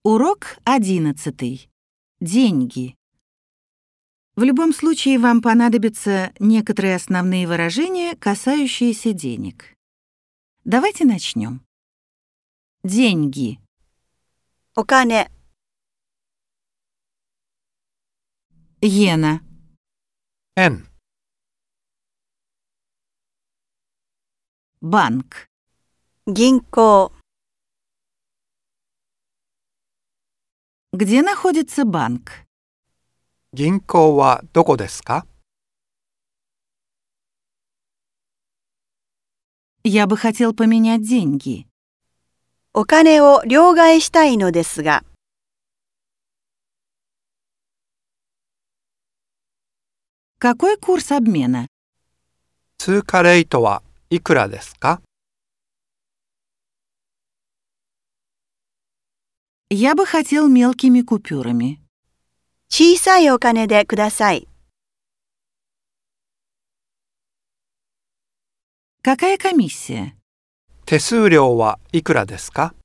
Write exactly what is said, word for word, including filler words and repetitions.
Урок одиннадцатый. Деньги. В любом случае вам понадобятся некоторые основные выражения, касающиеся денег. Давайте начнем. Деньги. お金、 Иена. 円、 Банк. 銀行、 Где находится банк? 銀行はどこですか？ Я бы хотел поменять деньги. お金を両替したいのですが、 Какой курс обмена? 通貨レートはいくらですか？ Я бы хотел мелкими купюрами. 小さいお金でください。 Какая комиссия? 手数料はいくらですか？